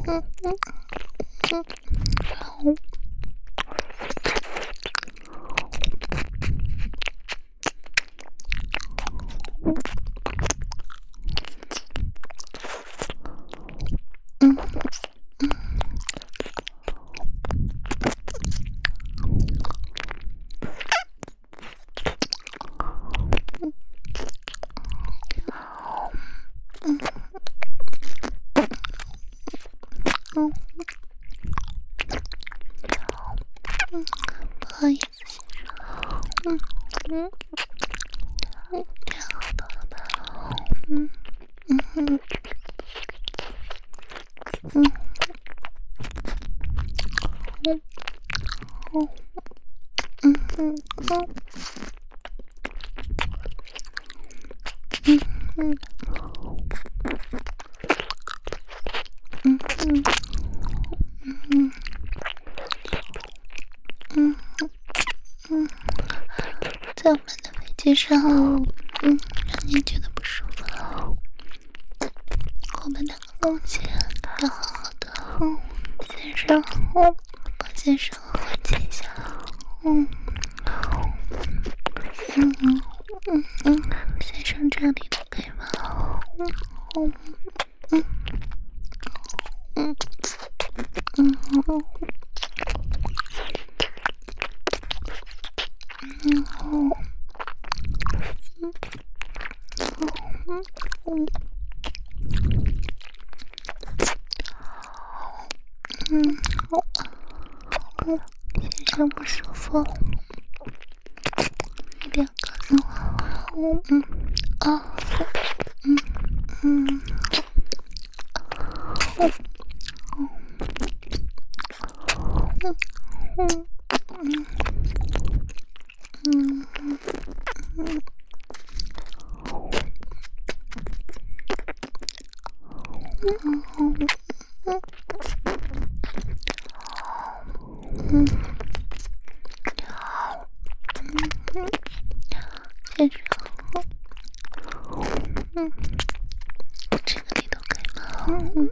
不好意思，先生。这样好多了吧？在我们的飞机上，让你觉得不舒服了。我们两个梦见要好好的，先生，帮先生缓解一下。先生这里都可以吗？先生不舒服，一定要告诉我。先生，这个里头可以吗？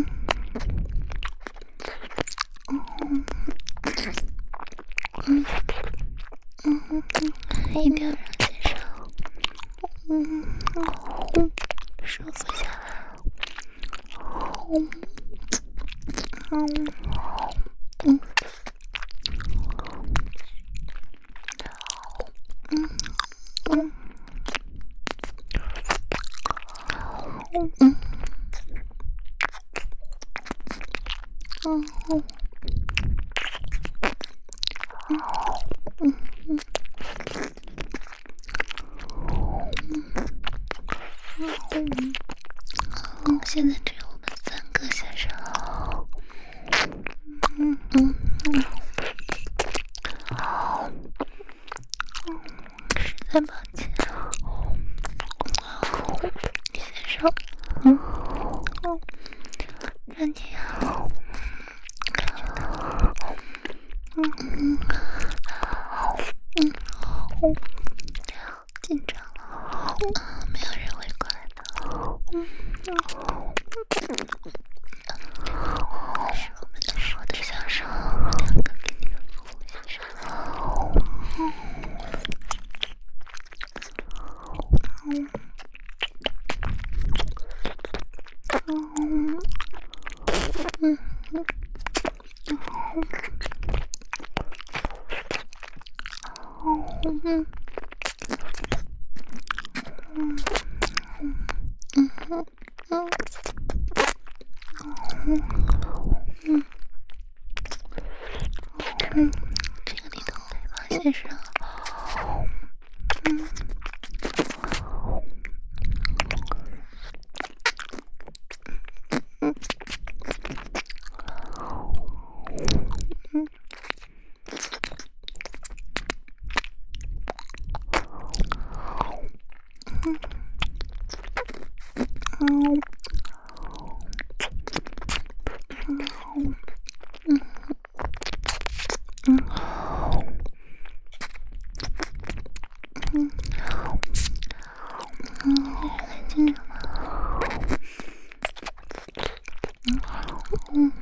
一定要让先生舒服下来。现在只有我们3个先生。实在抱歉，先生，让你感觉到，紧张了，没有人会过来的。是我们的说的相声，2个给你的服务先生。这个里头可以吗，先生？还紧张吗？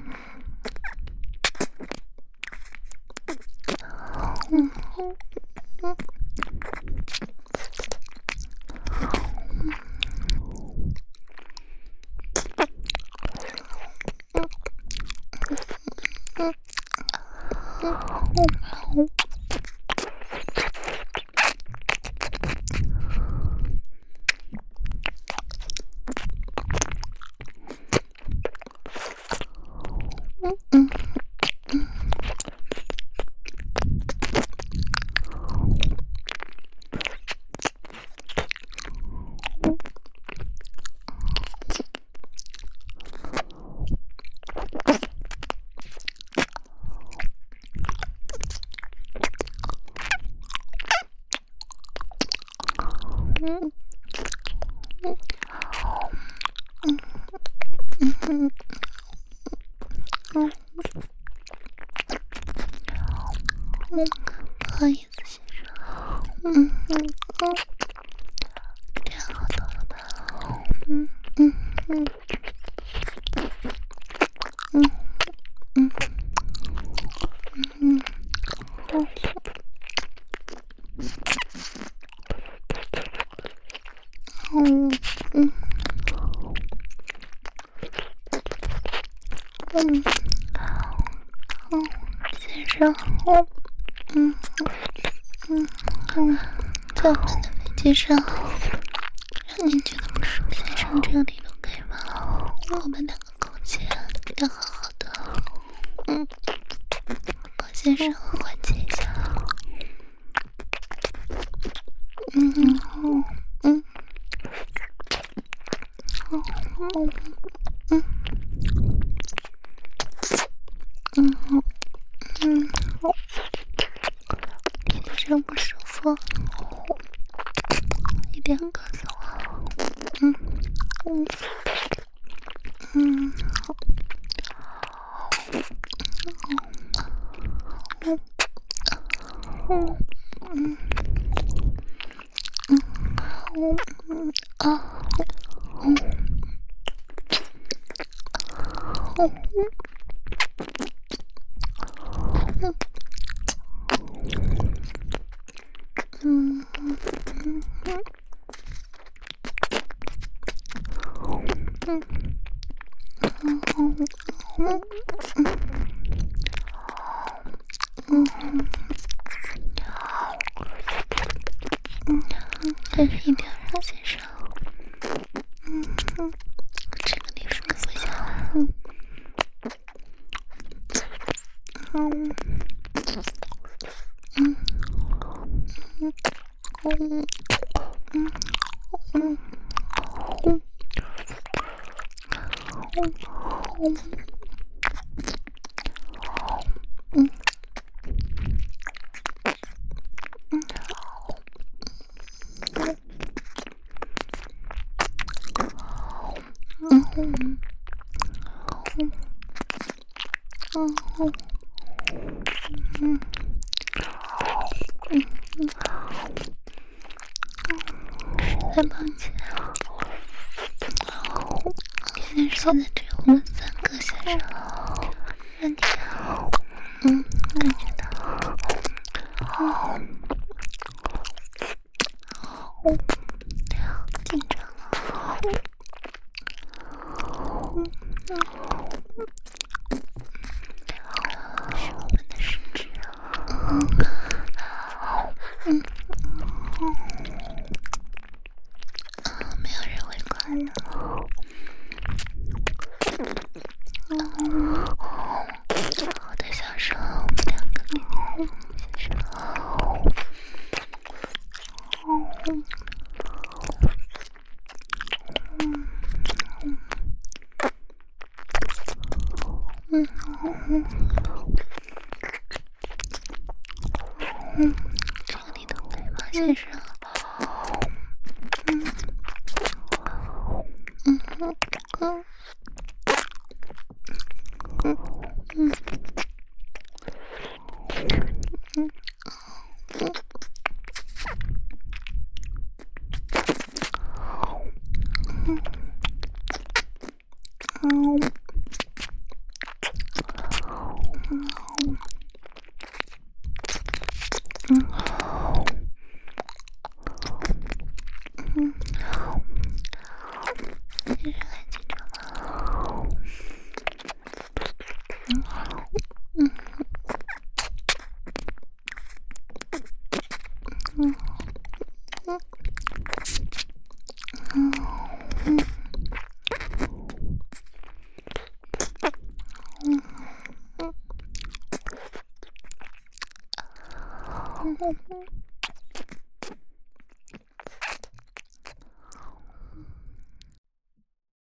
不好意思，先生。这样好多了吧？先生，在我们的飞机上，让您觉得不舒服，先生这里都可以吗？我们两个空气要好好的，帮先生缓解一下。先生不舒服，一定要告诉我。再是一点让先生，这个你舒服下来。实在抱歉，先生，现在只有我们三个先生，让你感觉到紧张了。是我们的失职。没有人会管的。我的小手，我们两个给你先生。这个你都可以吗，先生？先生还紧张吗？